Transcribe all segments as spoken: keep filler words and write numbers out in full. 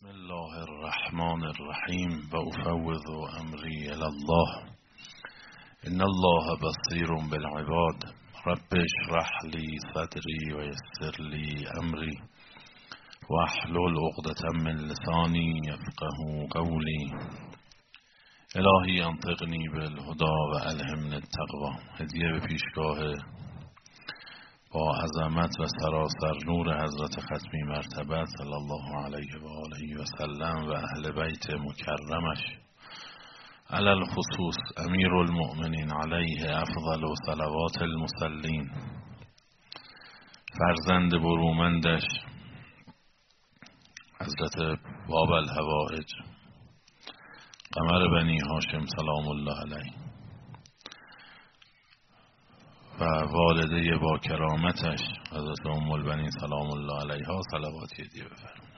بسم الله الرحمن الرحیم و افوض امری الی الله ان الله بصیر بالعباد رب اشرح لی صدری و یسر لی امری واحلل عقدة من لسانی یفقهوا قولی الهی انطقنی بالهدی و الهمنی التقوی. هدیه به پیشگاه با عظمت و سراسر نور حضرت ختمی مرتبت صلی الله علیه و آله و سلم و اهل بیت مکرمش، علی الخصوص امیر المؤمنین علیه افضل و صلوات المصلین، فرزند برومندش حضرت باب الحوائج قمر بنی هاشم سلام الله علیه و والده با کرامتش حضرت ام البنین سلام الله علیها صلواتی هدیه بفرمایید.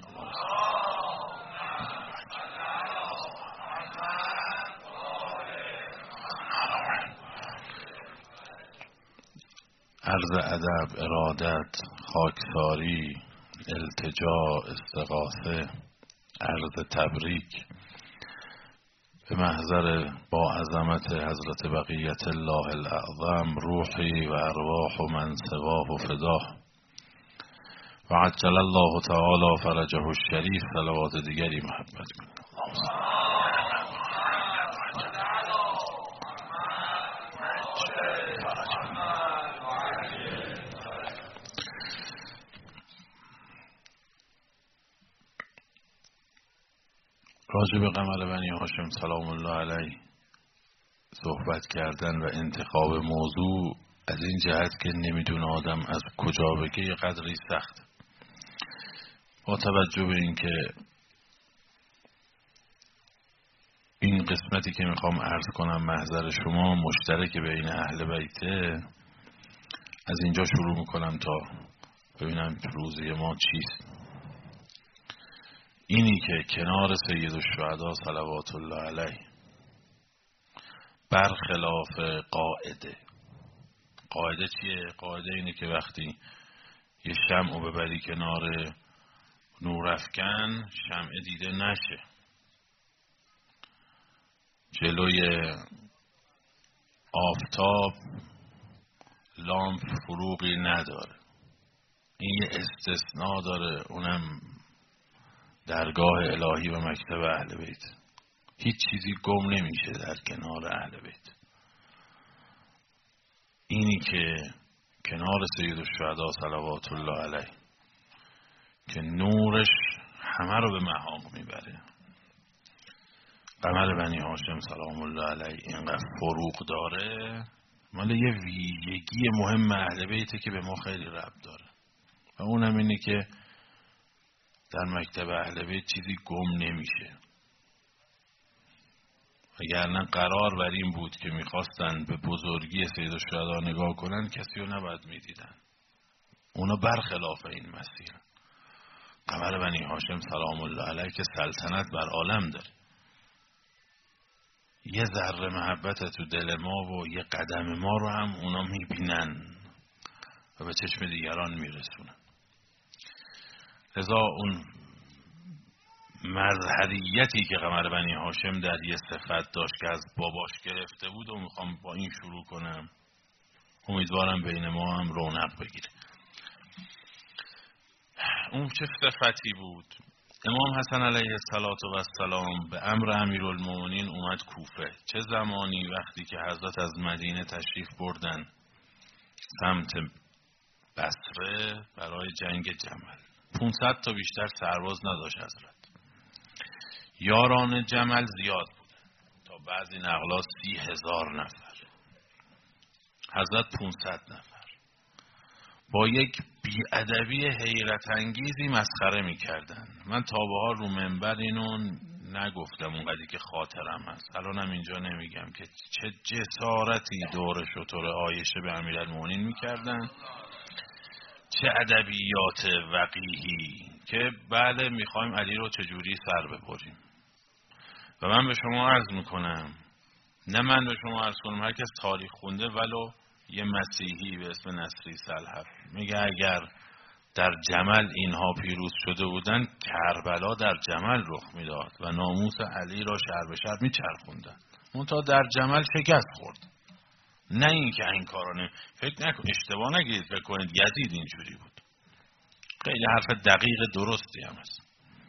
عرض ادب، ارادت، خاکساری، التجا، استغاثه، عرض تبریک به محضر با عظمت حضرت بقیت الله الاعظم، روحی و ارواح و من سواه و فداه و عجل الله تعالی فرجه الشریف. صلوات دیگری محبت کنید. راجع به قمر بنی هاشم سلام الله علیه صحبت کردن و انتخاب موضوع از این جهت که نمیدونه آدم از کجا بگه یه قدری سخت، با توجه به اینکه این قسمتی که میخوام عرض کنم محضر شما مشترک بین اهل بیته، از اینجا شروع میکنم تا ببینم روزی ما چیست. اینی که کنار سید الشهدا صلوات الله علیه برخلاف قاعده، قاعده چیه؟ قاعده اینه که وقتی یه شمع رو ببری کنار نورافکن شمع دیده نشه، جلوی آفتاب لامپ فروغی نداره. این یه استثناء داره، اونم درگاه الهی و مکتب اهل بیت. هیچ چیزی گم نمیشه در کنار اهل بیت. اینی که کنار سید الشهدا صلوات الله علیه که نورش همه رو به محاق میبره، قمر بنی هاشم سلام الله علیه اینقدر فروغ داره، مال یه ویژگی مهم اهل بیته که به ما خیلی ربط داره و اونم اینه که در مکتب اهل بیت چیزی گم نمیشه. وگرنه قرار بر این بود که میخواستن به بزرگی سید الشهدا نگاه کنن، کسی رو نباید میدیدن. اونا برخلاف این مسیر. قمر بنی هاشم سلام الله علیه که سلطنت بر عالم داره، یه ذره محبت تو دل ما و یه قدم ما رو هم اونا میبینن و به چشم دیگران میرسونن. لذا اون مظهریتی که قمر بنی هاشم در یه صفت داشت که از باباش گرفته بود و میخوام با این شروع کنم، امیدوارم بین ما هم رونق بگیره. اون چه صفتی بود؟ امام حسن علیه السلام به امر امیرالمومنین اومد کوفه. چه زمانی؟ وقتی که حضرت از مدینه تشریف بردن سمت بصره برای جنگ جمل. پانصد تا بیشتر سرباز نداشت حضرت. یاران جمل زیاد بودن، تا بعضی نقلات سی هزار نفر. حضرت پانصد نفر با یک بی‌ادبی حیرت انگیزی مسخره میکردن. من تا به حال رو منبر اینو نگفتم اونقدری که خاطرم هست، الانم اینجا نمیگم که چه جسارتی دور شطور عایشه به امیرالمومنین میکردن، چه ادبیات وقیحی که بله میخوایم علی رو چجوری سر ببریم. و من به شما عرض میکنم، نه من به شما عرض کنم، هر کس تاریخ خونده ولو یه مسیحی به اسم نصری سلحف میگه اگر در جمل اینها پیروز شده بودن، کربلا در جمل رخ میداد و ناموس علی را شهر به شهر میچرخوندن. منتها در جمل شکست خورد. نه این که این کارا نمی فکر نکن، اشتباه نگیرید فکر کنید یزید اینجوری بود. خیلی حرف دقیق درستی هم است.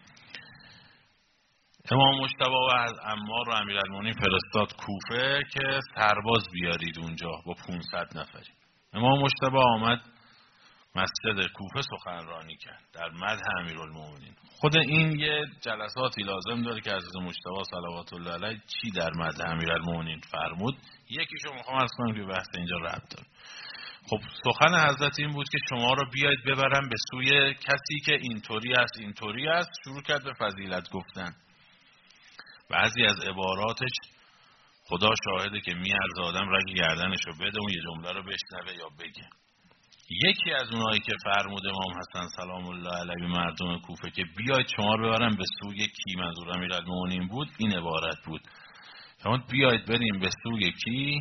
امام مجتبی و از عمار و امیرالمومنین فرستاد کوفه که سرباز بیارید اونجا با پانصد نفری. امام مجتبی آمد مسجد کوفه سخنرانی کرد در مدح امیرالمومنین. خود این یه جلساتی لازم داره که حضرت مجتبی صلوات الله علیه چی در مدح امیرالمومنین فرمود. یکیشو میخوام عرض کنم که بحث اینجا ربط داره. خب سخن حضرت این بود که شما رو بیاید ببرم به سوی کسی که اینطوری است اینطوری است. شروع کرد به فضیلت گفتن. بعضی از عباراتش خدا شاهده که میارزه آدم رگ گردنشو بده اون یه جمله رو بشنوه یا بگه. یکی از اونایی که فرمود امام حسن سلام الله علیه مردم کوفه که بیاید شما رو ببرم به سوی کی، منظور امیرالمومنین بود، این عبارت بود: شما بیاید بریم به سوی کی؟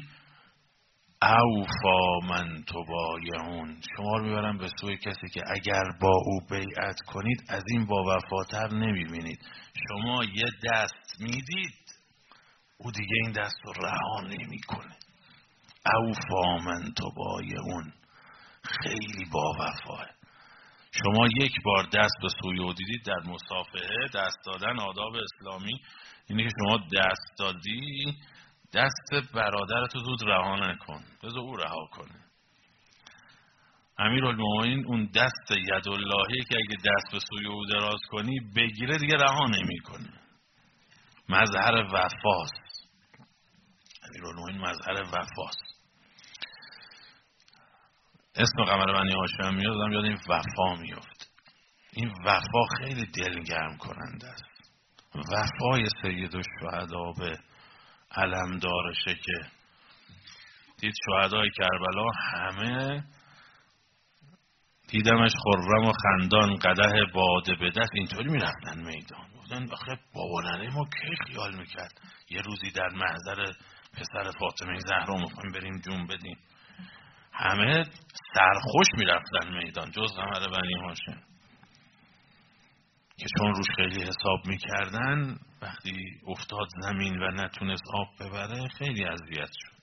اوفا من تبایعون، شما رو میبرم به سوی کسی که اگر با او بیعت کنید از این با وفاتر نمیبینید. شما یه دست میدید او دیگه این دست رو رها نمیکنه. اوفا من تبایعون، خیلی با وفاه. شما یک بار دست به سوی او دیدید در مصافحه، دست دادن آداب اسلامی اینه که شما دست دادی، دست برادرتو زود رها نکن، بذار او رها کنه. امیرالمومنین اون دست یداللهی که اگه دست به سوی او دراز کنی بگیره دیگه رها نمیکنه. مظهر وفاست. امیرالمومنین مظهر وفاست. اسم قمر بنی هاشم میاد آدم یاد این وفا میفت. این وفا خیلی دلگرم کننده است. وفای سید الشهدا به علمدارشه که دید شهدای کربلا همه دیدمش خرم و خندان قدح باده به دست اینطوری میرفتن میدان. گفتن آخه بابا ننه ما کی خیال میکرد یه روزی در محضر پسر فاطمه زهرا میخوایم بریم جون بدیم. همه سرخوش میرفتن میدان جز قمر بنی هاشم که چون روش خیلی حساب میکردن وقتی افتاد زمین و نتونست آب ببره خیلی اذیت شد.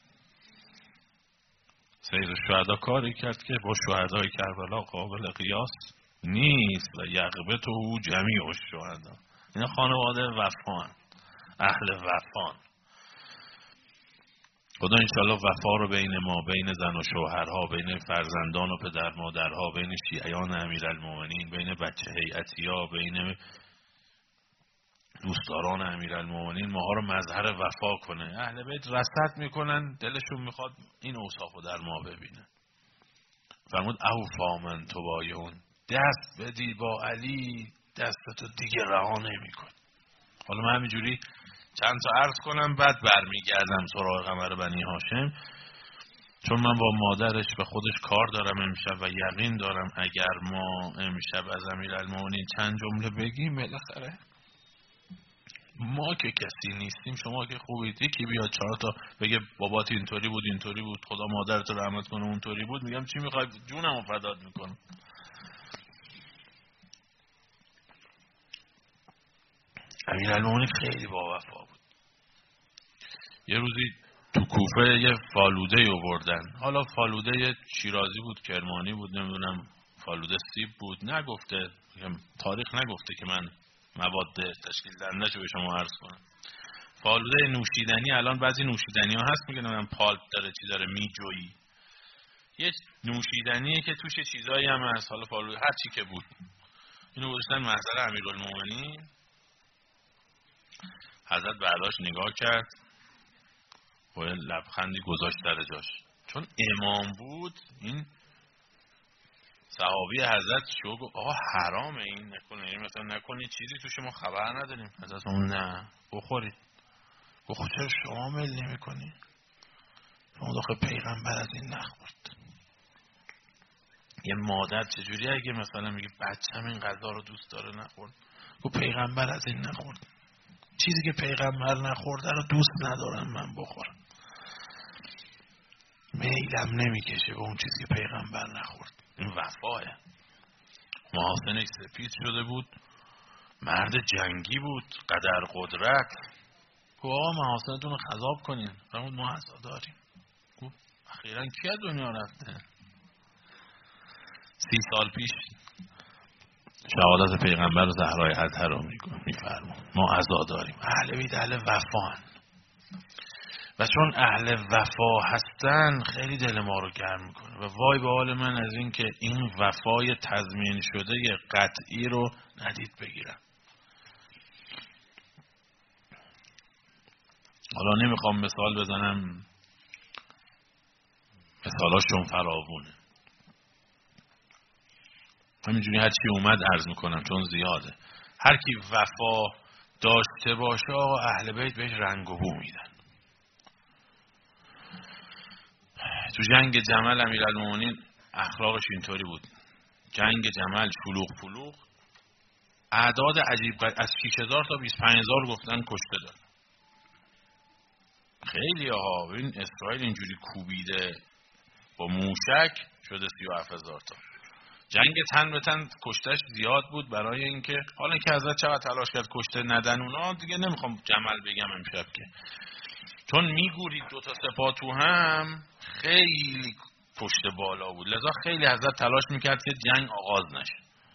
سید الشهدا کاری کرد که با شهدای کربلا قابل قیاس نیست و یقبت او جمیع الشهدا. این خانواده وفان، اهل وفان. خدا انشالله وفا رو بین ما، بین زن و شوهرها، بین فرزندان و پدر مادرها، بین شیعیان امیرالمومنین، بین بچه هیئتیا، بین دوستداران امیرالمومنین ماها رو مظهر وفا کنه. اهل بیت رصد میکنن دلشون میخواد این اوصافو در ما ببینه. فرمود اوفا من تبایعون، دست بدی با علی دستتو دیگه رها نمیکن. حالا من همینجوری چند تا عرض کنم بعد برمیگردم سراغ قمر بنی هاشم، چون من با مادرش و خودش کار دارم امشب و یقین دارم اگر ما امشب از امیرالمومنین چند جمله بگیم بالاخره ما که کسی نیستیم، شما که خوبید یکی بیاد چهار تا بگه بابات اینطوری بود اینطوری بود خدا مادرت رو رحمت کنه اونطوری بود، میگم چی میخوای جونمو فدات میکنم. امیرالمومنین خیلی با وفا بود. یه روزی تو کوفه یه فالوده آوردن، حالا فالوده شیرازی بود کرمانی بود نمیدونم فالوده سیب بود، نگفته تاریخ نگفته که من مواد تشکیل دهنده شو به شما عرض کنم. فالوده نوشیدنی، الان بعضی نوشیدنی ها هست میگن من پالپ داره چی داره میجویی، یه نوشیدنیه که توش چیزایی هم هست، حالا فالوده هر چی که بود اینو گذاشتن محضر امیرالمومنین. حضرت برداشت نگاه کرد و لبخندی گذاشت در جاش، چون امام بود این صحابی حضرت شو گفت آقا حرامه این نکنه، مثلا نکنی چیزی توش ما خبر نداریم. حضرت اون نه بخورید. گفت چرا شما مل نمی کنی؟ شما داخل پیغمبر از این نخورد. یه مادر چجوری اگه مثلا میگه بچم این غذا رو دوست داره نخورد؟ گفت پیغمبر از این نخورد، چیزی که پیغمبر نخورده رو دوست ندارم من بخورم، میلم نمیکشه به اون چیزی که پیغمبر نخورد. این وفاه. محاسنش سپید شده بود، مرد جنگی بود، قدر قدرت. گفت آقا محاسنتون رو خضاب کنین. فرمود ما عزا داریم. گفت اخیراً کی از دنیا رفته؟ سی سال پیش شهادت پیغمبر زهرای اطهر رو میفرمون ما عزا داریم. اهل بیت اهل وفان و چون اهل وفا هستن خیلی دل ما رو گرم میکنه و وای به حال من از این که این وفای تضمین شده قطعی رو ندید بگیرم. حالا نمیخوام مثال بزنم، مثالاشون فراوونه، همینجوری هر چی اومد عرض میکنم چون زیاده. هر کی وفا داشته باشه آقا اهل بیت بهش رنگ و بو میدن. تو جنگ جمل امیرالمومنین اخلاقش اینطوری بود. جنگ جمل شلوغ پلوغ، اعداد عجیب از شش هزار تا بیست و پنج هزار گفتن کشته داد. خیلی ها ببین اسرائیل اینجوری کوبیده با موشک شده سی و هفت هزار تا. جنگ تن به تن کشتش زیاد بود برای اینکه حالا که حضرت چقدر تلاش کرد کشته ندن اونا دیگه نمیخوام جمل بگم امشب که چون میگورید دو تا سپاه تو هم خیلی پشت بالا بود، لذا خیلی حضرت تلاش میکرد که جنگ آغاز نشه.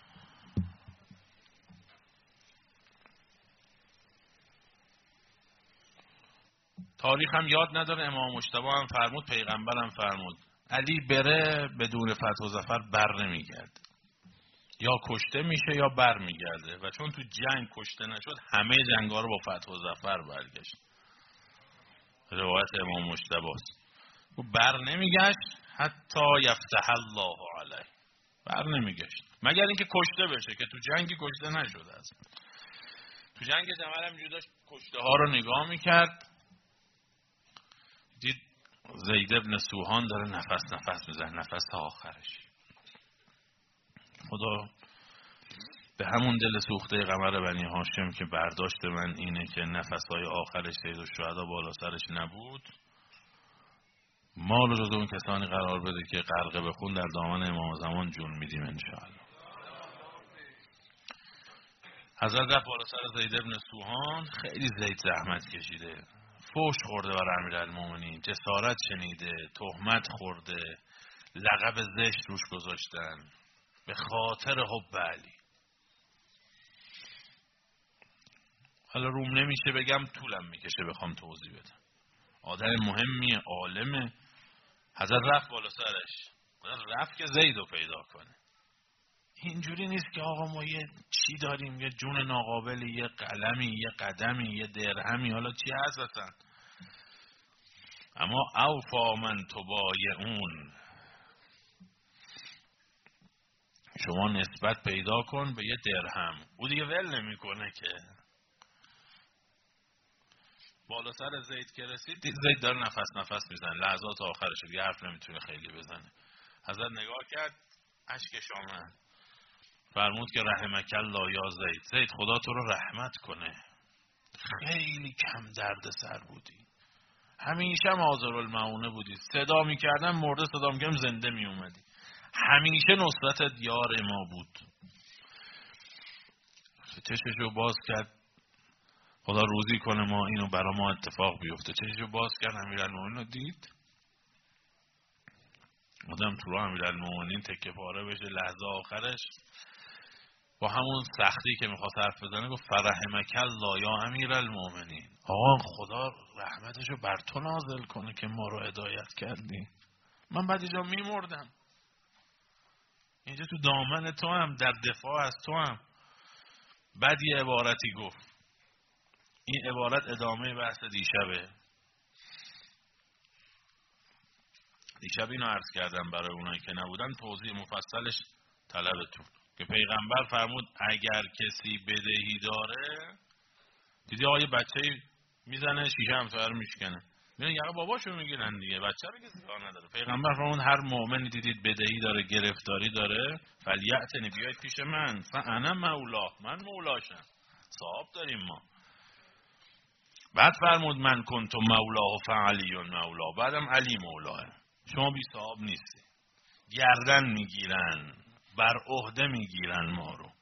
تاریخ هم یاد نداره، امام مجتبی هم فرمود، پیغمبر هم فرمود علی بره بدون فتح و ظفر بر نمیگرد، یا کشته میشه یا بر میگرده و چون تو جنگ کشته نشد همه جنگا رو با فتح و ظفر برگشت. روایت امام مجتبی است. او بر نمیگشت حتی یفتح الله علیه، بر نمیگشت مگر اینکه کشته بشه که تو جنگی کشته نشده است. تو جنگ جمل هم جدا کشته ها رو نگاه میکرد، دید زید ابن سوهان داره نفس نفس میزنه، نفس تا آخرش. خدا به همون دل سوخته قمر بنی هاشم که برداشت من اینه که نفسهای آخرش سید الشهدا بالا سرش نبود، ما رو جز اون کسانی قرار بده که غرقه به خون در دامن امام زمان جون میدیم انشاءالله. حضرت رفت بالا سر زید ابن سوهان، خیلی زید زحمت کشیده، فوش خورده برای امیرالمومنین، جسارت شنیده، تهمت خورده، لقب زشت روش گذاشتن به خاطر حب علی. حالا روم نمیشه بگم، طولم میکشه بخوام توضیح بدم. آدم مهمیه، عالمه. حضرت رفت بالا سرش، رفت که زید رو پیدا کنه. اینجوری نیست که آقا ما یه چی داریم، یه جون ناقابلی، یه قلمی، یه قدمی، یه درهمی، حالا چی هست اصلا. اما اوفا من تبایعون، شما نسبت پیدا کن به یه درهم. او دیگه ول نمی کنه که. بالا سر زید که رسید، زید داره نفس نفس میزنه، لحظات آخرش دیگه حرف نمیتونه خیلی بزنه. حضرت نگاه کرد، اشکش آمد، فرمود که رحمک الله یا زید، زید خدا تو رو رحمت کنه، خیلی کم درد سر بودی، همیشه معذرالمعونه بودی، صدا میکردن مرده، صدا میکردن زنده میومدی، همیشه نصرتت یار ما بود. چششو باز کرد، خدا روزی کنه ما اینو برا ما اتفاق بیفته. چششو باز کرد، امیرالمومنین رو دید، آدم تو راه امیرالمومنین تکه پاره بشه، لحظه آخرش با همون سختی که میخواست حرف بزنه گفت فرحمک الله یا امیرالمومنین، آقا خدا رحمتشو بر تو نازل کنه که ما رو هدایت کردی، من بعد اینجا میمردم، اینجا تو دامن تو هم، در دفاع از تو هم. بعد یه عبارتی گفت، این عبارت ادامه بحث دیشبه. دیشب اینو عرض کردم برای اونایی که نبودن، توضیح مفصلش طلبتون، که پیغمبر فرمود اگر کسی بدهی داره، دیدی آقا یه بچه میزنه شیشه همسایه رو میشکنه، میرن یقه باباشو میگیرن دیگه، بچه رو کسی کار نداره. پیغمبر فرمود هر مؤمنی دیدید بدهی داره، گرفتاری داره، فلیأتنی، بیاید پیش من، فانا مولا، من مولاشم، صاحب داریم ما. بعد فرمود من کنت مولاه فعلی مولا، بعدم علی مولاه. شما بی صاحب نیستی، گردن میگیرن، بر عهده میگیرن ما رو.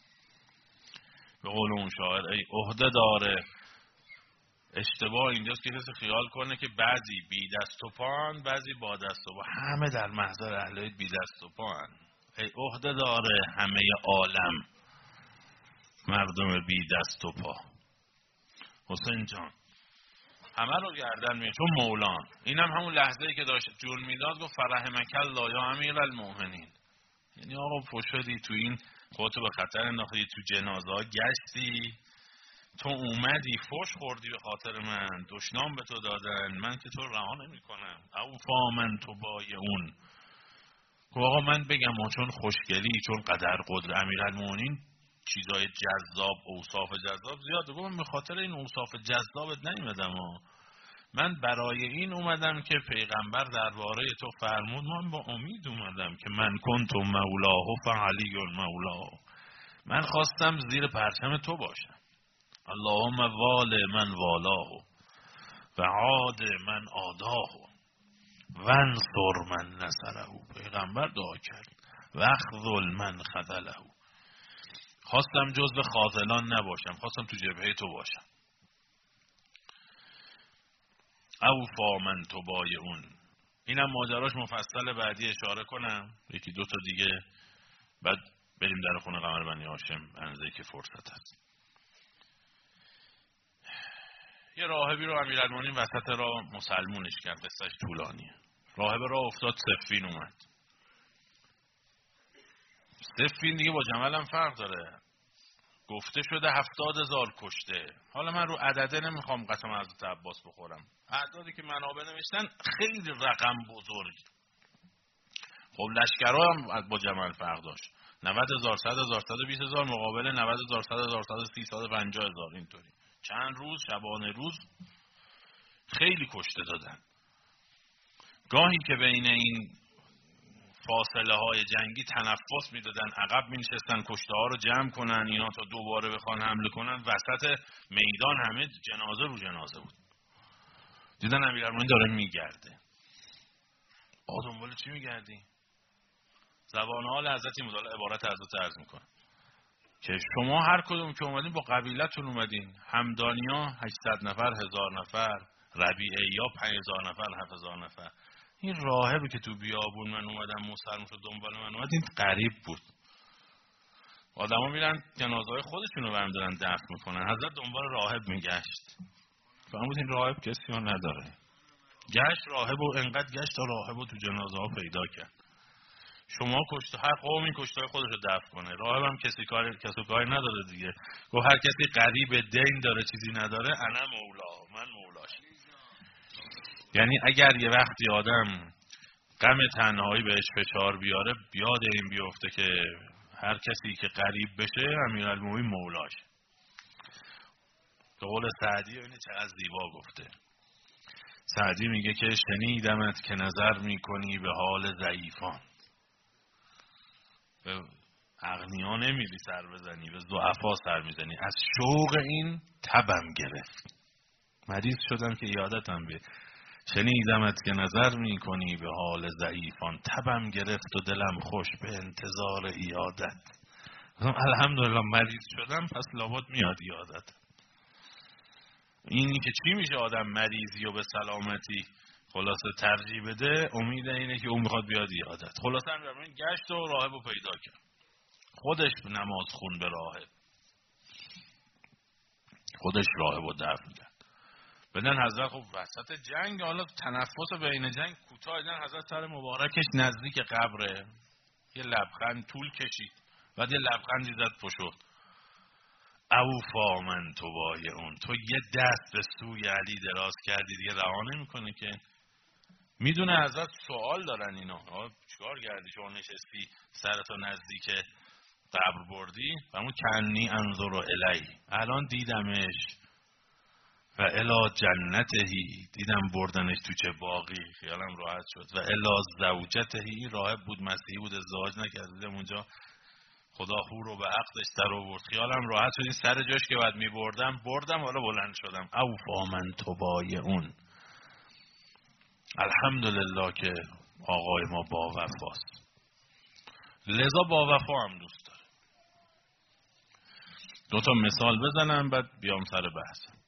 به قول اون شاعر ای عهده داره. اشتباه اینجاست که کسی خیال کنه که بعضی بی دست و پان، بعضی با دست و پا، همه در محضر اهل بیت بی دست و پان. ای عهده داره همه عالم مردم بی دست و پا. حسین جان همه رو گردن میگه چون مولان. اینم هم همون لحظه ای که داشت جون میداد گفت فرحمک الله یا امیر المؤمنین. یعنی آقا فشدی تو این، خودتو به خطر انداختی، تو جنازه ها گشتی، تو اومدی فش خوردی به خاطر من، دشنام به تو دادن، من که تو رها نمی کنم. او فامن تو بای اون. آقا من بگم و چون خوشگلی، چون قدر قدر امیرالمومنین چیزای جذاب، اوصاف جذاب زیاده. گفتم به خاطر این اوصاف جذابت نیومدم ها. من برای این اومدم که پیغمبر درباره تو فرمود، من با امید اومدم که من کنت مولاه فعلی مولاه. من خواستم زیر پرچم تو باشم. اللهم وال من والاه و عاد من عاداه وانصر من نصره. پیغمبر دعا کرد و خذل من خذله. خواستم جزو خاذلان نباشم، خواستم تو جبهه تو باشم. اوفا من تو بای اون. اینم ماجراش مفصل، بعدی اشاره کنم یکی دو تا دیگه، بعد بریم در خونه قمر بنی هاشم انزه که فرصت هست. یه راهبی رو امیرالمومنین وسط راه مسلمونش کرد، قصهش طولانیه. راهب راه افتاد، سفین اومد. سفین دیگه با جمل هم فرق داره. گفته شده هفتاد هزار کشته. حالا من رو عدده نمیخوام قسم حضرت عباس بخورم. اعدادی که منابع نوشتن خیلی رقم بزرگ. خب لشکرها هم با جمل فرق داشت. نود هزار، صد هزار، صد و بیست هزار مقابل نود هزار، صد هزار، صد و سی، صد و پنجاه هزار. اینطوری چند روز شبانه روز خیلی کشته دادن. گاهی که بین این فاصله های جنگی تنفس میدادن، عقب مینشستن کشته ها رو جمع کنن، اینا تا دوباره بخوان حمله کنن. وسط میدان همه جنازه رو جنازه بود. دیدن امیرالمومنین داره میگرده. آ دنبال چی میگردی؟ زبان حال حضرت مدال عبارت حضرت عرض میکنه که شما هر کدوم که اومدین با قبیلتون اومدین. همدانیا هشتصد نفر، هزار نفر، ربیعه یا پنج هزار نفر، هفت هزار نفر. این راهبی که تو بیابون من اومدم مسلم شد دنبال من اومد، این غریب بود. آدما میرن جنازه‌های خودشون رو برمی دارن دفن میکنن، حضرت دنبال راهب میگشت. فهمید این راهب کسی ها نداره. گشت راهب و انقدر گشت تا راهب رو تو جنازه ها پیدا کرد. شما کشته، هر قومی کشته خودش رو دفن کنه. راهب هم کسی کار کسی کاری نداره دیگه. گفت هر کسی غریب دین داره چیزی نداره، انا مولا، من مولاش. یعنی اگر یه وقتی آدم غم تنهایی بهش فشار بیاره، بیاد این بیفته که هر کسی که قریب بشه امیرالمومنین مولاش. به قول سعدی اینه چقدر زیبا گفته. سعدی میگه که شنیدمت که نظر میکنی به حال ضعیفان. به اغنیا نمیری سر بزنی، به ضعفا سر میزنی. از شوق این تبم گرفت، مریض شدم که یادتم بیاد. شنیدمت که نظر میکنی به حال ضعیفان، تبم گرفت و دلم خوش به انتظار ایادت. الحمدلله مریض شدم، پس لابد میاد ایادت. اینی که چی میشه آدم مریضی و به سلامتی خلاصه ترجیح بده، امید اینه که اون میخواد بیاد ایادت. خلاصه امیرالمومنین گشت و راهب رو پیدا کرد. خودش نماز خون به راهب، خودش راهب رو دفن کرد. بدن حضرت خب وسط جنگ، حالا تنفس بین جنگ کوتاه، دیدن حضرت سر مبارکش نزدیک قبره، یه لبخند طول کشید، بعد یه لبخندی زد پشت. اوفا من تو بای اون. تو یه دست به سوی علی دراز کردی دیگه رها نمیکنه که. میدونه حضرت سوال دارن اینا، چیکار کردی شما نشستی سرتو نزدیک قبر بردی؟ همون کنی انظر الی، الان دیدمش و الی جنتهی، دیدم بردنش تو چه باغی، خیالم راحت شد. و الی زوجتهی، راهب بود مسیحی بود ازدواج نکرد، دیدم اونجا خدا خور رو به عقدش در آورد، خیالم راحت شد. این سر جاش که بعد می بردم بردم، حالا بلند شدم. اوفا من تو بای اون. الحمدلله که آقای ما با وفاست. لذا با وفا هم دوست داره. دو تا مثال بزنم بعد بیام سر بحث.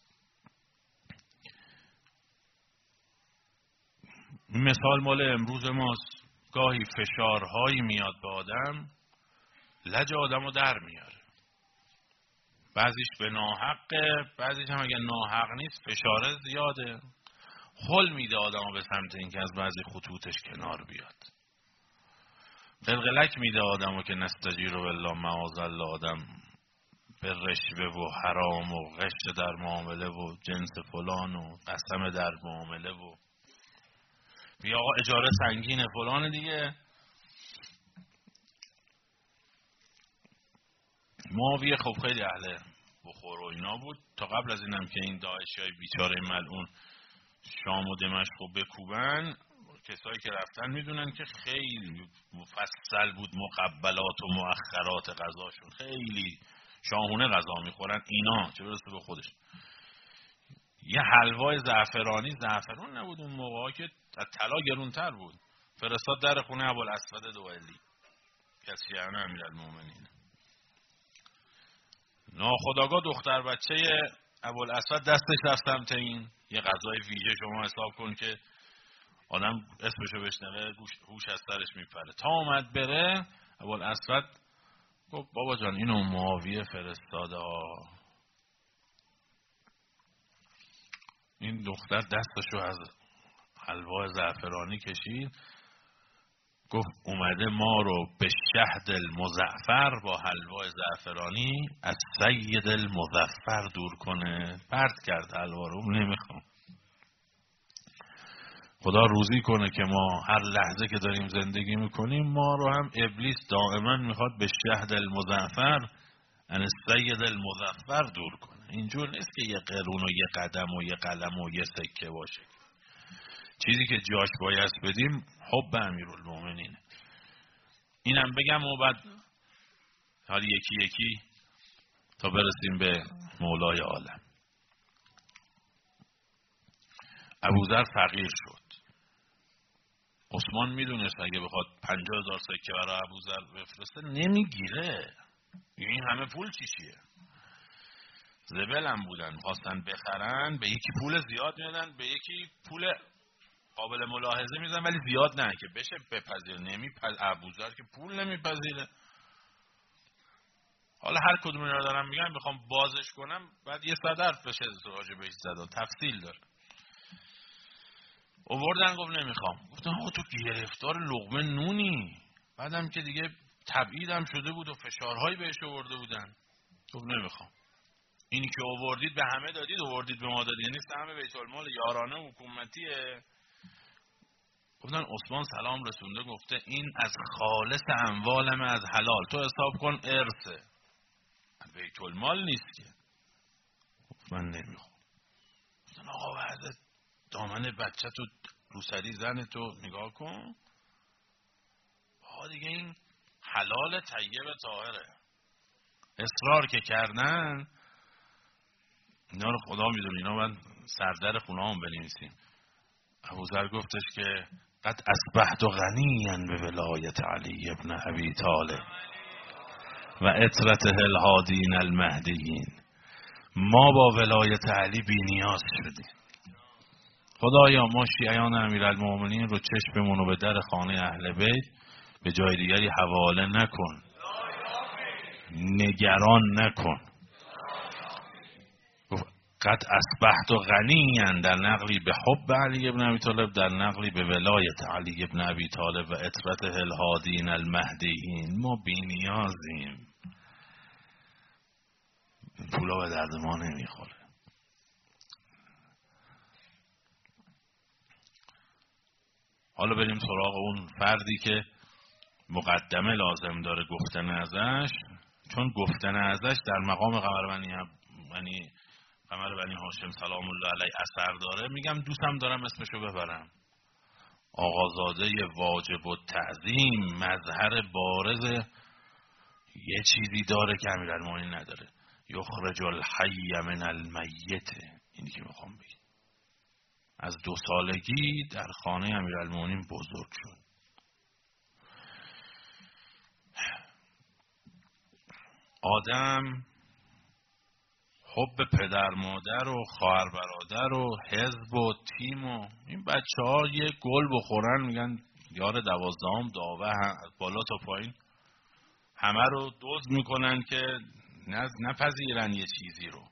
مثال مال امروز ماست. گاهی فشارهایی میاد به آدم، لج آدم رو در میاره. بعضیش به ناحقه، بعضیش هم اگه ناحق نیست فشاره زیاده، خل میده آدم رو به سمت اینکه از بعضی خطوطش کنار بیاد. قلقلک میده آدم رو که نستجیر بالله معاذالله آدم به رشوه و حرام و غش در معامله و جنس فلان و قسم در معامله و بیا آقا اجاره سنگینه فلان دیگه. معاویه خب خیلی اهل بخور و اینا بود، تا قبل از اینم که این داعشیای بیچاره ملعون شام و دمشق رو بکوبن، کسایی که رفتن میدونن که خیلی مفصل بود مقبلات و مؤخرات غذاشون، خیلی شاهونه غذا میخورن اینا، چه برسه به خودش. یه حلوای زعفرانی، زعفران نبود اون موقعا که طلا گرونتر بود، فرستاد در خونه ابوالاسود دوئلی که از شیعیان امیرالمومنین. ناخودآگاه دختر بچه ابوالاسود دستش رفت سمت این. یه غذای ویژه شما حساب کن که آدم اسمشو بشنوه هوش از سرش میپره. تا اومد بره ابوالاسود گفت بابا جان اینو معاویه فرستاده ها. این دختر دستشو از حلوا زعفرانی کشید، گفت اومده ما رو به شهد المزعفر با حلوا زعفرانی از سید المظفر دور کنه. پرت کرد حلوا رو، نمیخوام. خدا روزی کنه که ما هر لحظه که داریم زندگی میکنیم ما رو هم ابلیس دائما میخواد به شهد المزعفر از سید المظفر دور کنه. اینجور نیست که یه قرون و یه قدم و یه قلم و یه سکه باشه. چیزی که جاش باید بدیم حب امیرالمومنینه. اینم بگم و بعد حالی یکی یکی تا برسیم به مولای عالم. ابوذر فقیر شد. عثمان میدونست اگه بخواد پنجاه هزار سکه برای ابوذر بفرسته نمیگیره. این همه پول چیشیه؟ زبل هم بودن، خواستن بخرن، به یکی پول زیاد میدن، به یکی پول قابل ملاحظه میدن ولی زیاد نه که بشه بپذیر. نمیپذیر. ابوذر که پول نمیپذیره. حالا هر کدوم اینا دارم میگم بخوام بازش کنم بعد یه صد حرف بشه راجع بهش زدن، تفصیل داره. آوردن گفت نمیخوام. گفتن آقا تو گرفتار لقمه نونی. بعدم که دیگه تبعیدم شده بود و فشارهایی بهش آورده بودن. گفت نمیخوام. اینی که آوردید به همه دادید، آوردید به ما دادید، نیست همه بیت المال یارانه حکومتیه. گفتن عثمان سلام رسونده گفته این از خالص اموالم از حلال، تو حساب کن ارثه، بیت المال نیست که. من نمیخوام. گفتن آقا وحدت دامن بچه تو روسری زن تو نگاه کن. آقا دیگه این حلال طیب طاهره. اصرار که کردن اینا رو خدا میدونه، اینا من سردر خونه هم بنویسیم. ابوذر گفتش که قد اصبحت غنیا به ولایت علی ابن ابی طالب و اطرته الهادین المهدیین. ما با ولایت علی بی نیاز شدیم. خدایا ما شیعیان امیرالمومنین رو چشممون رو به در خانه اهل بیت به جای دیگری حواله نکن، نگران نکن. قد اصبحت غنیا در نقلی به حب علی ابن ابی طالب، در نقلی به ولایت علی ابن ابی طالب و اطرته الهادین المهدیین. ما بی نیازیم. پولا به درد ما نمیخوره. حالا بریم سراغ اون فردی که مقدمه لازم داره گفتن ازش، چون گفتن ازش در مقام قمر بنی یعنی قمر بنی هاشم سلام الله علیه اثر داره. میگم دوستم دارم اسمشو ببرم. آقازاده واجب و تعظیم، مظهر بارز یه چیزی داره که امیرالمومنین نداره. یخرج الحی من المیت. اینی که میخوام بگم از دو سالگی در خانه امیرالمومنین بزرگ شد. آدم حب پدر مادر و خواهر برادر و حزب و تیم و این بچه ها یه گل بخورن میگن یار دوازدهم داوه، از بالا تا پایین همه رو دزد میکنن که نپذیرن یه چیزی رو.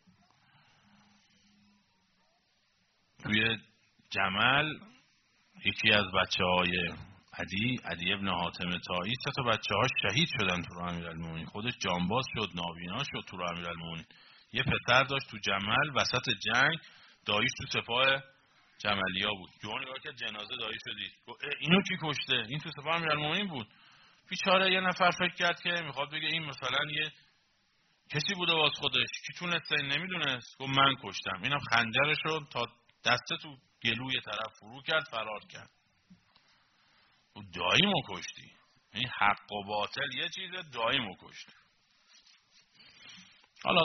توی جمل یکی از بچه های عدی عدی ابن حاتم طایی سه تا بچه ها شهید شدن تو راه امیرالمومنین، خودش جانباز شد، نابینا شد تو راه امیرالمومنین. یه پسر داشت تو جمل وسط جنگ، داییش تو سپاه جملیا بود. جون نگاه که جنازه دایی شدید اینو کی کشته؟ این تو سپاه امیرالمومنین بود. بیچاره یه نفر فکر کرد که میخواد بگه این مثلا یه کسی بوده واس خودش کی تونسته، نمیدونست، گفت من کشتم. اینم خنجرش رو تا دسته تو گلوی طرف فرو کرد، فرار کرد. او داییمو کشتی. این حق و باطل یه چیزه، داییمو کشتی. حالا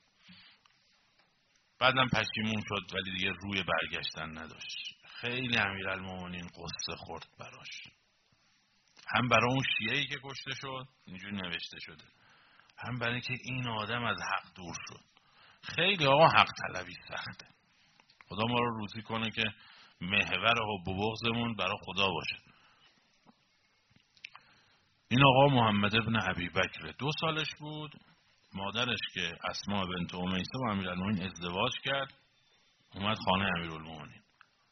بعدم پشیمون شد ولی دیگه روی برگشتن نداشت. خیلی امیرالمومنین قصه خورد براش، هم برای اون شیعه‌ای که کشته شد اینجوری نوشته شده، هم برای که این آدم از حق دور شد. خیلی آقا حق طلبی سخته. خدا ما رو روزی کنه که محور حب و بغضمون برای خدا باشه. این آقا محمد ابن ابی بکر دو سالش بود. مادرش که اسماء بنت امیسه با امیرالمومنین ازدواج کرد، اومد خانه امیرالمومنین.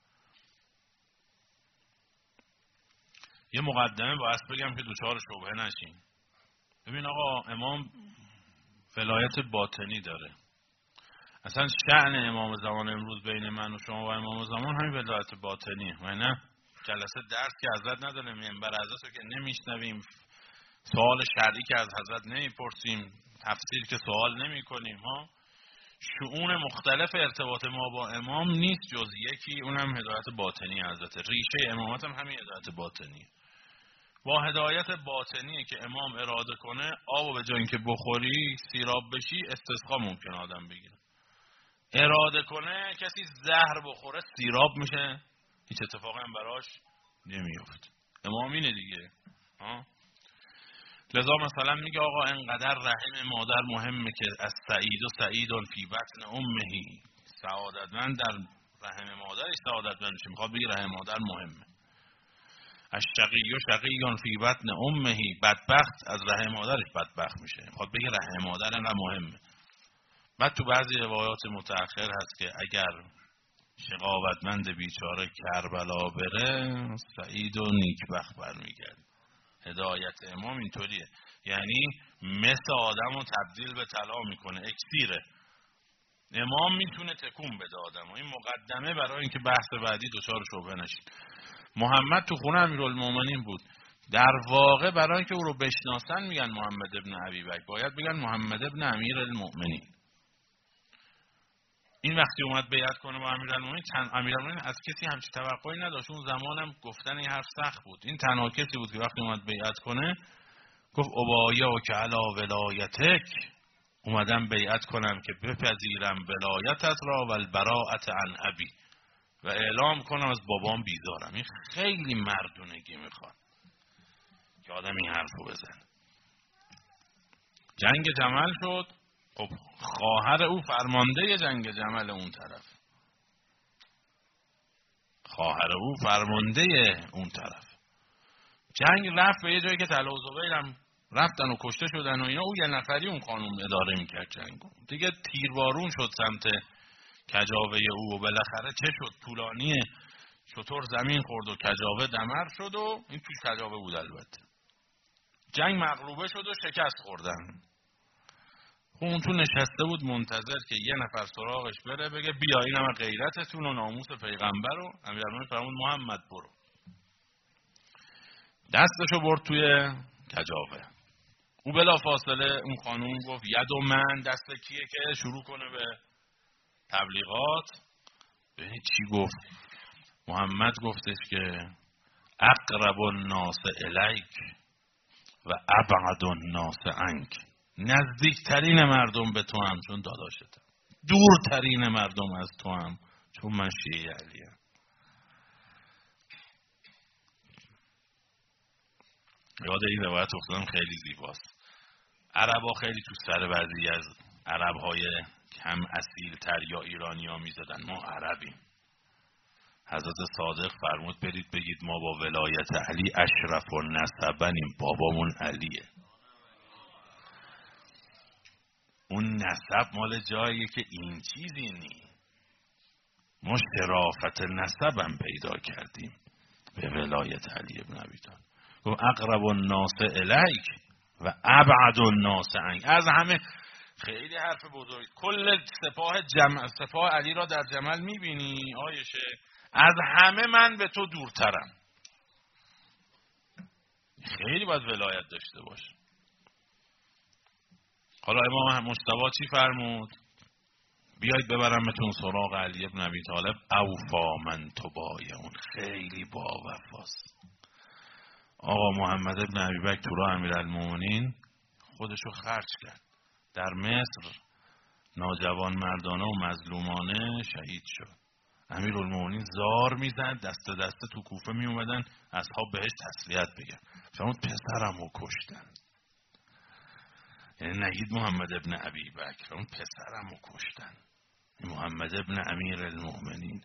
یه مقدمه باید بگم که دوچار شبهه نشین. ببین آقا، امام ولایت باطنی داره. اصلا شأن امام زمان امروز بین من و شما و امام زمان همین ولایت باطنیه. و نه جلسه درس که حضرت نداره، منبر حضرت رو که نمیشنویم، سوال شرعی که از حضرت نمیپرسیم، تفسیر که سوال نمی کنیم ها. شؤون مختلف ارتباط ما با امام نیست جز یکی، اونم هدایت باطنی حضرت. ریشه امامت هم همین هدایت باطنی. با هدایت باطنی که امام اراده کنه آبو به جای اینکه بخوری سیراب بشی استسقا ممکن آدم بگیره. اراده کنه کسی زهر بخوره سیراب میشه، هیچ اتفاقی هم براش نمیفت. امام اینه دیگه ها. لذا مثلا میگه آقا انقدر رحم مادر مهمه که از سعید و سعیدون فی بطن امهی، سعادتمند در رحم مادرش سعادتمند میشه. میخواد بگه رحم مادر مهمه. از شقی و شقیون فی بطن امهی، بدبخت از رحم مادرش بدبخت میشه. میخواد بگه رحم مادر انقدر مهمه. بعد تو بعضی روایات متأخر هست که اگر شقاوتمند بیچاره کربلا بره سعید و نیکبخت برمیگرد. هدایت امام اینطوریه، یعنی مثل آدم رو تبدیل به طلا میکنه، اکسیره. امام میتونه تکون بده آدم. این مقدمه برای اینکه بحث بعدی دچار شبهه نشید. محمد تو خونه امیرالمومنین بود. در واقع برای اینکه او رو بشناسن میگن محمد ابن ابی بکر، باید بگن محمد ابن امیرالمومنین. این وقتی اومد بیعت کنه با امیرالمومنین، امیرالمومنین از کسی همچین توقعی نداشت. اون زمانم گفتن این حرف سخت بود. این تنها کسی بود که وقتی اومد بیعت کنه گفت ابایعک علی ولایتک، اومدم بیعت کنم که بپذیرم ولایتت را و البراءت عن ابی، و اعلام کنم از بابام بیزارم. این خیلی مردونگی میخواد که آدم این حرفو بزنه. جنگ جمل شد. خب خواهر او فرمانده جنگ جمل اون طرف، خواهر او فرمانده اون طرف. جنگ رفت به یه جایی که طلحه و زبیر هم رفتن و کشته شدن و اینا. او یه نفری اون خانم اداره میکرد جنگو. دیگه تیربارون شد سمت کجاوه او و بالاخره چه شد؟ طولانیه، شطور زمین خورد و کجاوه دمر شد و این توش کجاوه بود. البته جنگ مغلوبه شد و شکست خوردن. اون تو نشسته بود منتظر که یه نفر سراغش بره بگه بیا اینم غیرتتون و ناموس پیغمبر رو. امیرالمومنین فرمود محمد برو. دستشو برد توی کجاوه. او بلا فاصله اون خانوم گفت ید و من، دست کیه که شروع کنه به تبلیغات. ببینید چی گفت محمد. گفتش که اقرب الناس الیک و ابعد الناس عنک، نزدیکترین مردم به تو هم چون داداشتم، دورترین مردم از تو هم چون من شیعه علیم. یاد این روایت افتادم، خیلی زیباست. عربا خیلی تو سر بعضی از عربهای کم اصیل تر یا ایرانی ها می زدن ما عربیم. حضرت صادق فرمود برید بگید ما با ولایت علی اشرف و نسبنیم، بابامون علیه. اون نسب مال جاییه که این چیزی نی. ما شرافت نسبم پیدا کردیم به ولایت علی ابن ابی طالب. گفت اقرب الناس الیک و ابعد الناس عنک. از همه خیلی حرف بزرگ. کل سپاه جمع سپاه علی را در جمل میبینی آیشه، از همه من به تو دورترم. خیلی باید ولایت داشته باش. حالا امام مجتبی چی فرمود؟ بیایید ببرمتون سراغ علی ابن ابی طالب. اوفا من تبایعون، خیلی با وفاست. آقا محمد ابن ابی بکر تو راه امیرالمومنین خودشو خرج کرد. در مصر ناجوان مردانه و مظلومانه شهید شد. امیرالمومنین زار میزد، دست دست تو کوفه می اومدن اصحاب بهش تسلیت بگن. فرمود پسرمو کشتن. یعنی نگید محمد ابن ابی بکر، اون پسرمو کشتن. محمد ابن امیرالمومنین.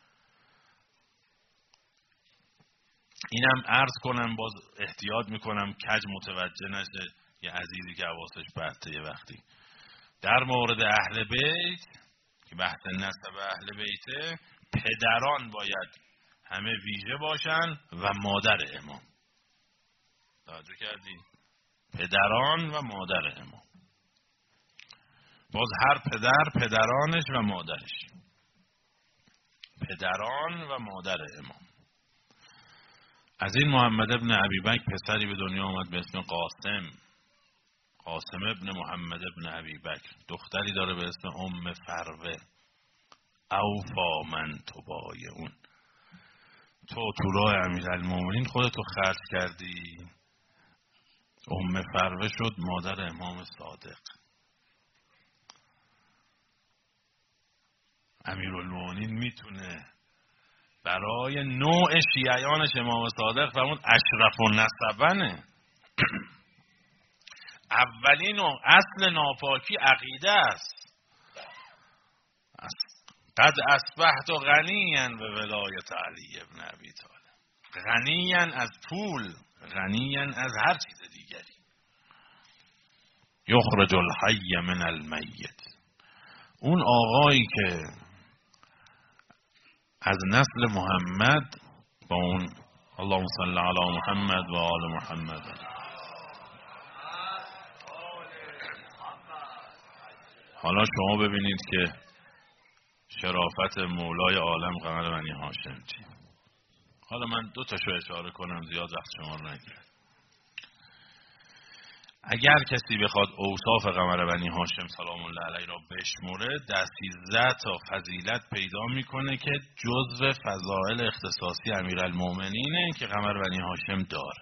اینم عرض کنم، باز احتیاط میکنم کج متوجه نشه یه عزیزی که حواسش پرته یه وقتی. در مورد اهل بیت که بحث نسب اهل بیته، پدران باید همه ویژه باشن و مادر امام. توجه کردی؟ پدران و مادر امام. باز هر پدر پدرانش و مادرش. پدران و مادر امام. از این محمد ابن ابی بکر پسری به دنیا آمد به اسم قاسم. قاسم ابن محمد ابن ابی بکر. دختری داره به اسم ام فروه. اوفا من تبایعون. تو تو راه امیرالمومنین خودتو خرج کردی. ام فروه شد مادر امام صادق. امیرالمومنین میتونه برای نوع شیعیانش امام صادق فرمود اشرف النسبنه. اولین و اصل ناپاکی عقیده است. قد اصبحت غنیاً به ولایت علی ابن ابی طالب. غنیاً از پول، غنیاً از هر چیز دیگری. یخرج الحی من المیت. اون آقایی که از نسل محمد با اون اللهم صل علی محمد و آل محمد. حالا شما ببینید که شرافت مولای عالم قمر بنی هاشم چی. حالا من دو تاشو اشاره کنم زیاد وقت شما رو نگیرم. اگر کسی بخواد اوصاف قمر بنی هاشم سلام الله علیه را بشموره، در سیزده تا فضیلت پیدا میکنه که جزو فضائل اختصاصی امیرالمومنینه که قمر بنی هاشم داره.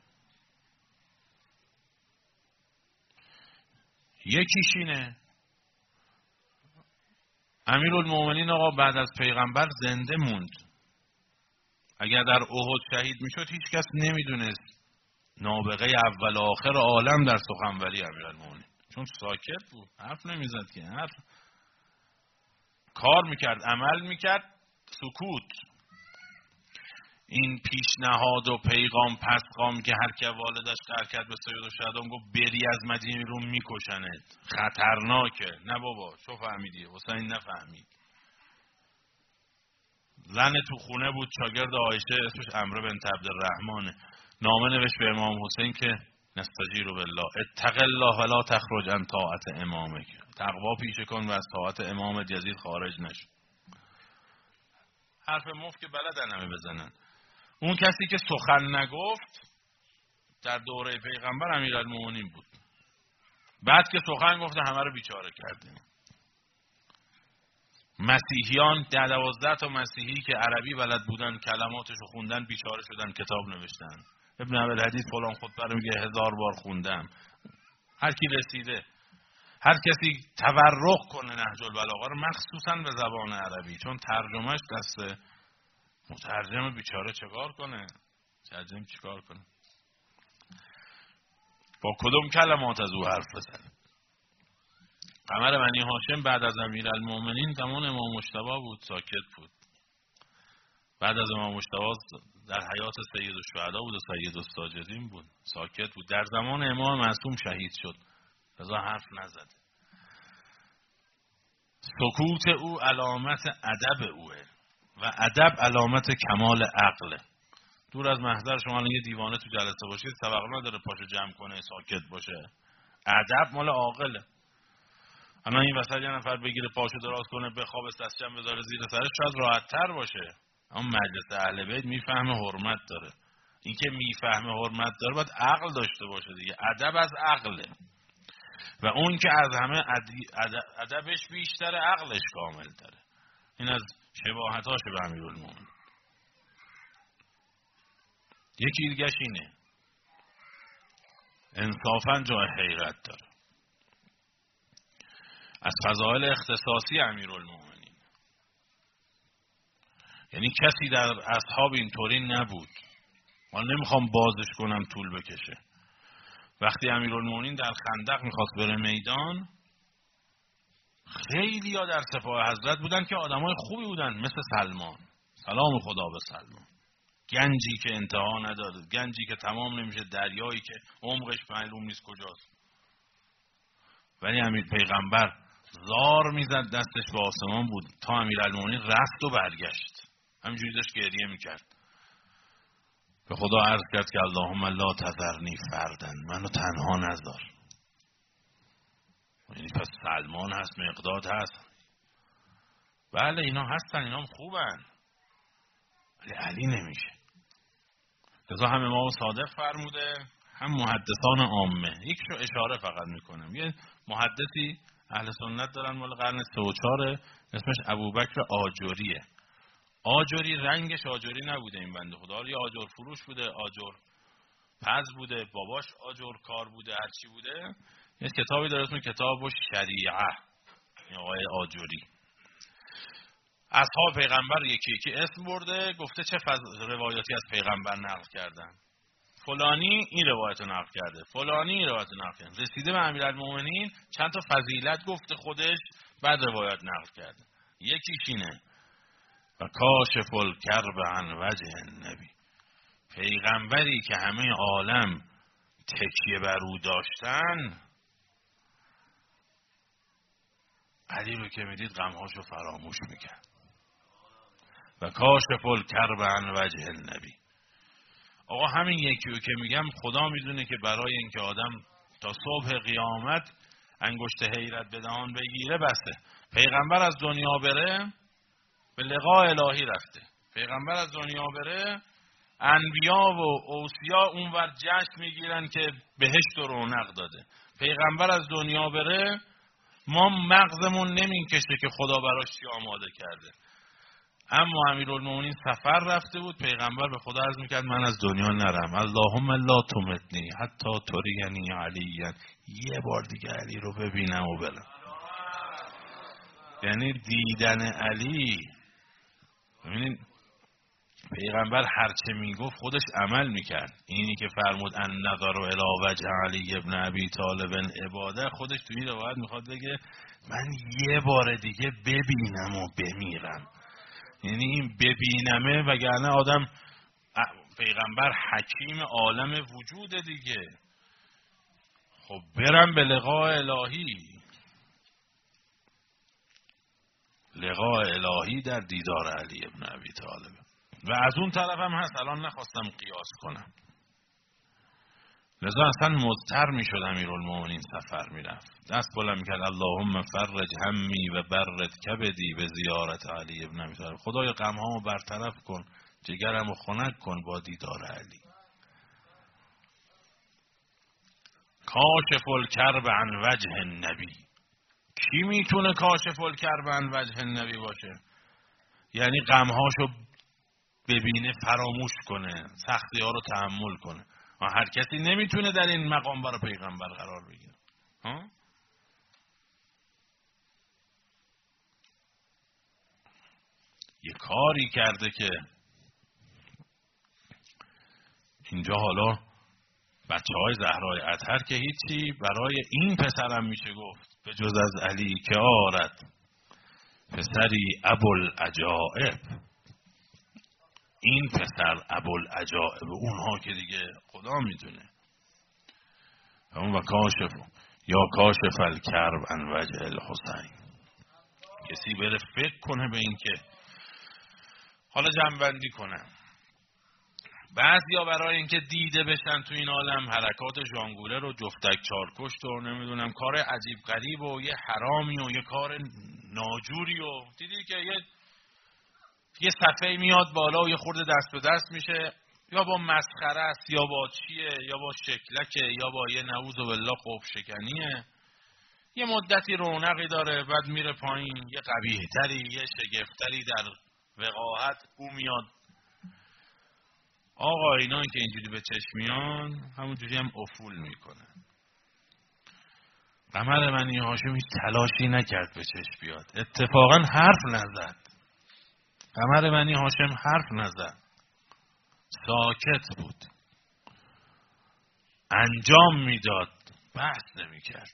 یکیش اینه امیرالمومنین آقا بعد از پیغمبر زنده موند. اگر در احد شهید میشد هیچ کس نمیدونست نابغه اول آخر عالم در سخنوری امیرالمومنین، چون ساکت بود، حرف نمیزد که حرف کار میکرد، عمل میکرد، سکوت. این پیشنهاد و پیغام پسقام که هر که والدش قرار کرد به سید الشهدان گفت بری از مدینه رو میکشنت، خطرناکه. نه بابا چو فهمیدی؟ حسین نفهمید. زن تو خونه بود شاگرد عایشه، اسمش عمرو بنت عبدالرحمن. نامه نوشت به امام حسین که نستجیر بالله اتق الله ولا تخرج عن طاعت امامک. تقوا پیشه کن و از طاعت امامت یزید خارج نشو. حرف مفت که بلدن همه بزنن. اون کسی که سخن نگفت در دوره پیغمبر امیرالمومنین بود. بعد که سخن گفته همه رو بیچاره کرده. مسیحیان ده دوازده تا مسیحی که عربی بلد بودن کلماتشو خوندن بیچاره شدن، کتاب نوشتن. ابن عبدالحدیث فلان خطبه رو میگه هزار بار خوندم. هر کی رسیده، هر کسی تورق کنه نهج البلاغه رو مخصوصا به زبان عربی، چون ترجمهش دست مترجم بیچاره چیکار کنه؟ ترجمه چیکار کنه؟ با کدوم کلمات از او حرف بزنه؟ قمر بنی هاشم بعد از امیرالمومنین زمان امام مجتبی بود، ساکت بود. بعد از امام مجتبی در حیات سید الشهدا بود و سید الساجدین بود، ساکت بود. در زمان امام معصوم شهید شد، رضا حرف نزد. سکوت او علامت ادب اوه و ادب علامت کمال عقله. دور از محضر شما الان یه دیوانه تو جلسه باشید سبق نداره پاشو جمع کنه ساکت باشه. ادب مال عاقله. الان این وسط یه نفر بگیره پاشو دراز کنه بخوابه دستشم بذاره زیر سرش شاید راحت تر باشه، اما مجلس اهل بیت میفهمه حرمت داره. این که میفهمه حرمت داره باید عقل داشته باشه دیگه. ادب از عقله و اون که از همه ادبش بیشتر عقلش کامل تره. این از شباهتاش به امیرالمومنین. یکی دیگه اینه انصافا جای حیرت داره از فضائل اختصاصی امیرالمومنین. یعنی کسی در اصحاب اینطوری نبود. من نمیخوام بازش کنم طول بکشه. وقتی امیرالمومنین در خندق میخواست بره میدان، خیلی ها در سپاه حضرت بودن که آدمای خوبی بودن مثل سلمان، سلام خدا به سلمان، گنجی که انتها نداره، گنجی که تمام نمیشه، دریایی که عمقش معلوم نیست کجاست. ولی امیر پیغمبر زار میزد دستش به آسمان بود تا امیرالمومنین رفت و برگشت، همینجوری داشت گریه میکرد. به خدا عرض کرد که اللهم لا تذرنی فردن، منو تنها نذار. یعنی پس سلمان هست، مقداد هست، بله اینا هستن، اینا هم خوبن، ولی علی نمیشه. لذا هم امام صادق فرموده هم محدثان عامه. یک شو اشاره فقط میکنم. یه محدثی اهل سنت دارن مال قرن سه و چهار اسمش ابوبکر آجریه. آجری رنگش آجری نبوده این بنده خدا، یا آجر فروش بوده، آجر پز بوده، باباش آجر کار بوده، هرچی بوده. یه کتابی داره اسم کتاب شریعه، این آقای آجری. اصحاب پیغمبر یکی یکی اسم برده، گفته چه روایاتی از پیغمبر نقل کردن. فلانی این روایت رو نقل کرده، فلانی این روایت رو نقل کرده. رسیده به امیرالمومنین چند تا فضیلت گفته خودش، بعد روایت نقل کرده. یکیش اینه و کاشف الکرب عن وجه النبی، پیغمبری که همه عالم تکیه بر او داشتن، علی رو که میدید غمهاشو فراموش میکرد. و کاشف الکرب عن وجه النبی. آقا همین یکی رو که میگم خدا میدونه که برای اینکه آدم تا صبح قیامت انگشت حیرت به دهان بگیره بسه. پیغمبر از دنیا بره به لقاء الهی رفته. پیغمبر از دنیا بره انبیا و اوصیا اونور جشن میگیرن که بهشت و رونق داده. پیغمبر از دنیا بره ما مغزمون نمیکشه که خدا براش چی آماده کرده. اما امیرالمومنین سفر رفته بود، پیغمبر به خدا عرض میکرد من از دنیا نرم، اللهم لا تمتنی حتی ترینی علیًا، یه بار دیگه علی رو ببینم و برم. یعنی دیدن علی، ببینید پیغمبر هرچه میگفت خودش عمل میکرد. اینی که فرمود ان نظر الی وجه علی ابن ابی طالب عباده، خودش توی این روایت میخواد بگه من یه بار دیگه ببینم و بمیرم. یعنی این ببینمه، وگرنه آدم پیغمبر حکیم عالم وجود دیگه، خب برم به لقاء الهی. لقاء الهی در دیدار علی ابن ابی طالب. و از اون طرف هم هست، الان نخواستم قیاس کنم. لذا اصلا مضطر می شد امیرالمومنین سفر می رفت، دست بلند می کرد اللهم فرج همی و برد کبدی به زیارت علی ابن ابی طالب. خدای غمهامو برطرف کن، جگرمو خنک کن با دیدار علی. کاشف الکرب عن وجه النبی. کی میتونه کاشف الکرب عن وجه النبی باشه؟ یعنی غمهاشو ببینه، فراموش کنه، سختی ها رو تحمل کنه. هر کسی نمیتونه در این مقام برای پیغمبر قرار بگیره. ها؟ یه کاری کرده که اینجا حالا بچه های زهرای اطهر که هیچی، برای این پسرم میشه گفت به جز از علی که آرد پسری ابوالعجائب. این پسر ابوالعجائب، اونها که دیگه خدا میدونه. اون و کاشف یا کاشف الکرب عن وجه الحسین. کسی بره فکر کنه به این که حالا جمع‌بندی کنه، بعضیا برای اینکه دیده بشن تو این عالم حرکات ژانگوله رو جفتک چارکشت و نمیدونم کار عجیب غریب و یه حرامی و یه کار ناجوری و دیدی که یه یه صفحه میاد بالا و یه خورده دست به دست میشه، یا با مسخره است یا با چیه یا با شکلکه یا با یه نعوذ بالله خوب شکنیه، یه مدتی رونقی داره بعد میره پایین، یه قبیح تری یه شگفتری در وقاحت او میاد. آقا اینا که اینجوری به چشم میان همونجوری هم افول میکنن. قمر بنی هاشم هیچ تلاشی نکرد به چشم بیاد، اتفاقا حرف نزد. قمر بنی هاشم حرف نزد، ساکت بود، انجام میداد، بحث نمیکرد.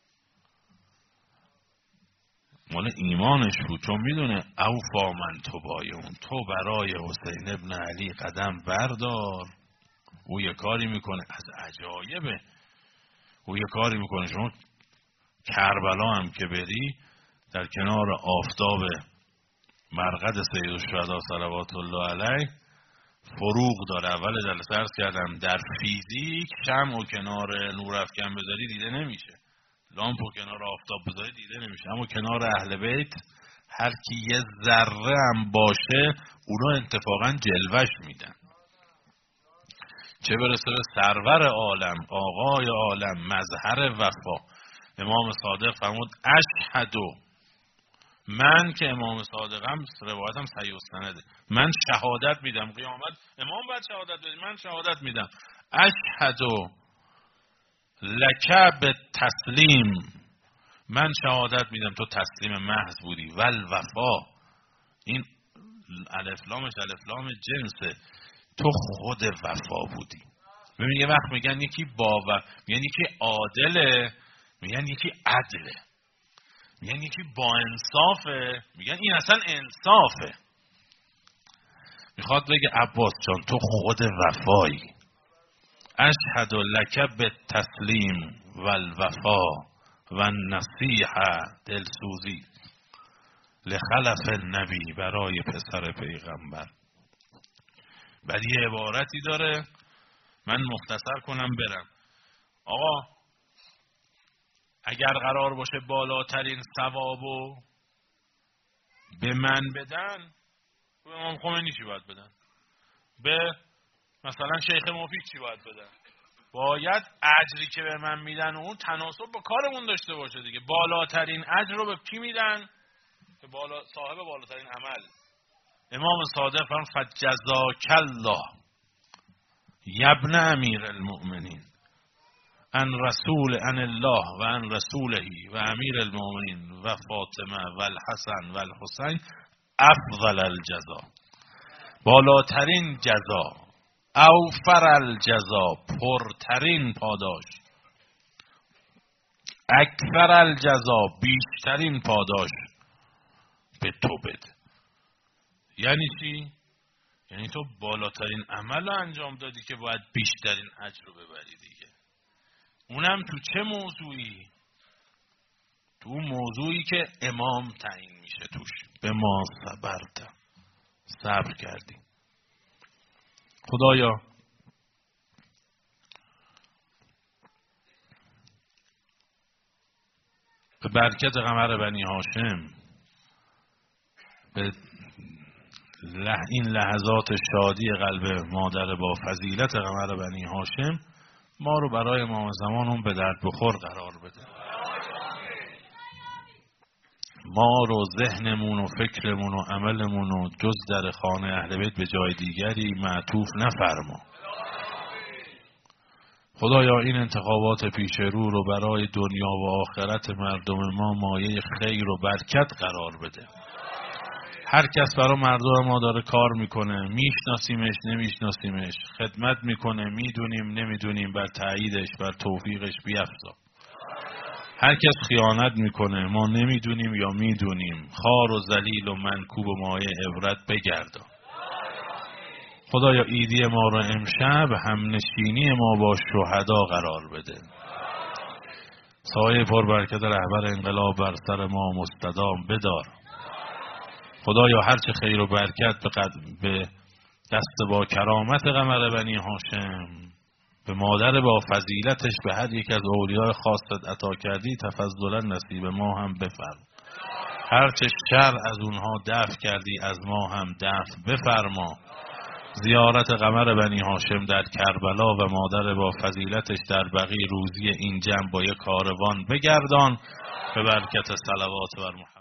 مال ایمانش بود، چون میدونه اوفا من تو بایون، تو برای حسین ابن علی قدم بردار. او یه کاری میکنه از عجایبه، او یه کاری میکنه شما کربلا هم که بری در کنار آفتاب مرقد سید الشهدا صلوات الله علیه فروغ داره. اول جلسه عرض کردم در فیزیک شمع و کنار نورافکن بذاری دیده نمیشه، لامپ و کنار آفتاب بذاری دیده نمیشه، اما کنار اهل بیت هر کی یه ذره هم باشه اونا اتفاقا جلوش میدن. چه برسه به سرور عالم، آقای عالم، مظهر وفا، امام صادق فرمود اشهدو، من که امام صادقم روایتم صحیح السنده، من شهادت میدم قیامت امام باید شهادت بده، من شهادت میدم اشهدو لک به تسلیم، من شهادت میدم تو تسلیم محض بودی، ول وفا، این الف لامش الف لام جنسه، تو خود وفا بودی. ببین یه وقت میگن یکی با و میگن یکی عادله، میگن یکی عدله، میگن یکی با انصافه، میگن این اصلا انصافه. میخواد بگه عباس جان تو خود وفایی. اشهد لک بالتسلیم والوفا و نصیحه، دلسوزی، لخلف النبی، برای پسر پیغمبر. بعد یه عبارتی داره من مختصر کنم برم. آقا اگر قرار باشه بالاترین ثوابو به من بدن، به امام خمینی چی باید بدن؟ به مثلا شیخ مفید چی باید بدن؟ باید اجری که به من میدن اون تناسب با کارمون داشته باشه دیگه. بالاترین اجر رو به کی میدن؟ که بالا صاحب بالاترین عمل. امام صادق فرمود فجزاک الله یبن امیر المؤمنین ان رسول ان الله و ان رسوله و امیر المؤمنین و فاطمه و الحسن و الحسین افضل الجزا، بالاترین جزا، اوفر الجزا، پرترین پاداش، اکثر الجزا، بیشترین پاداش به تو بده. یعنی چی؟ یعنی تو بالاترین عمل رو انجام دادی که باید بیشترین اجر رو ببری دیگه. اونم تو چه موضوعی؟ تو موضوعی که امام تعیین میشه توش. به ما صبرت، صبر کردی. خدایا به برکت قمر بنی هاشم، به این لحظات شادی قلب مادر با فضیلت قمر بنی هاشم، ما رو برای امام زمانون به درد بخور قرار بده. ما رو ذهنمون و فکرمون و عملمون و جز در خانه اهل بیت به جای دیگری معطوف نفرما. خدایا این انتخابات پیش رو رو برای دنیا و آخرت مردم ما مایه خیر و برکت قرار بده. هر کس برای مردم ما داره کار میکنه، میشناسیمش نمیشناسیمش، خدمت میکنه میدونیم نمیدونیم، بر تاییدش بر توفیقش بیفزا. هر کس خیانت میکنه ما نمیدونیم یا میدونیم، خار و ذلیل و منکوب و مایه عبرت بگردان. خدایا عیدی ما رو امشب همنشینی ما با شهدا قرار بده. سایه پربرکت رهبر انقلاب بر سر ما مستدام بدار. خدایا هرچه خیر و برکت به, قد... به دست با کرامت قمر بنی هاشم، به مادر با فضیلتش به هر یک از اولیاء خاصت عطا کردی، تفضلا نصیب ما هم بفرما. هرچه شر از اونها دفع کردی از ما هم دفع بفرما. زیارت قمر بنی هاشم در کربلا و مادر با فضیلتش در بقیع روزی این جمع با یک کاروان بگردان، به برکت صلوات بر محمد.